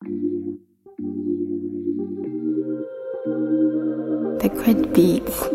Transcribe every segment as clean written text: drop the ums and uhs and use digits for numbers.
The great beats.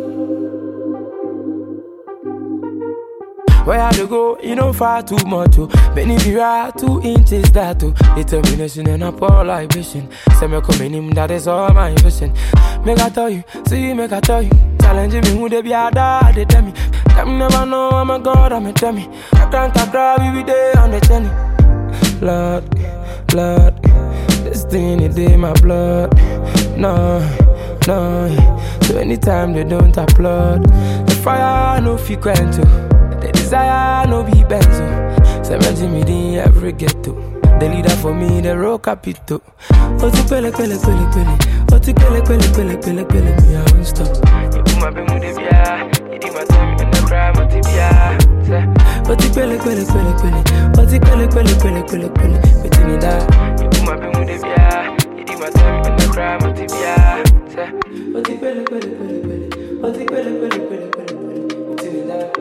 Where I to go, you know far too much. Benny Vira, 2 inches that too. Determination and a poor libation. Say me coming in, that is all my vision. Make I tell you, see, make I tell you. Challenging me who they be a dad, they tell me. Them never know I'm a god, I'm a tell me. I can't grab you there on the journey. Lord, Lord, this thing it in my blood. No, no. So anytime they don't applaud, the fire no feel grind to. The desire no be benzo. Say me the every ghetto. The leader for me, the rock capito. Oti pele pele pele pele. Oti pele pele pele pele pele. Me I won't stop. You put my bemu de bia. You do my time in the crime oti bia. Oti pele pele pele pele. Oti pele pele pele pele pele. Between me that. You put my bemu de bia. You do my time in the crime oti bia. Oti pele pele pele pele. Oti pele pele pele pele. Between me that.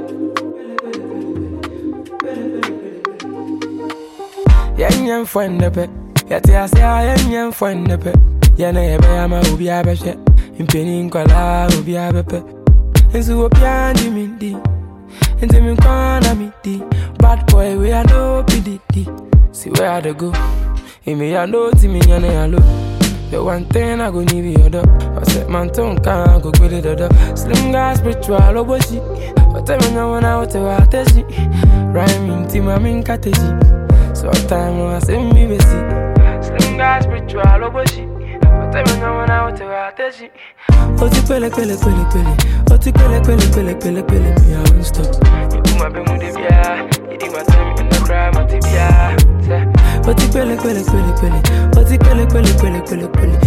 Yen friend the pet, yet I say I am friend the pet. Yana Yama will be a beshet, in penning color will be a bepe. And so a piano mindi, and the Minkana midi. Bad boy, we are no PDD. See where I go, in me, I know Timmy and I look. The one thing I go need be your dog. I said, man, tongue can't go with the dog. Slim guy, spiritual, oboshi. But tell me now when I want to watch it. Rhyming, Tim, I'm in Kateji. So time I say me busy. Slim guy spiritual oboshi. But tell me now when I want to watch it. Oti pele pele pele pele. Oti pele pele pele pele pele. Me I won't stop. You put my bemu de bia. You do my time in the crime oti bia. Oti pele pele pele pele. Oti pele pele pele pele pele.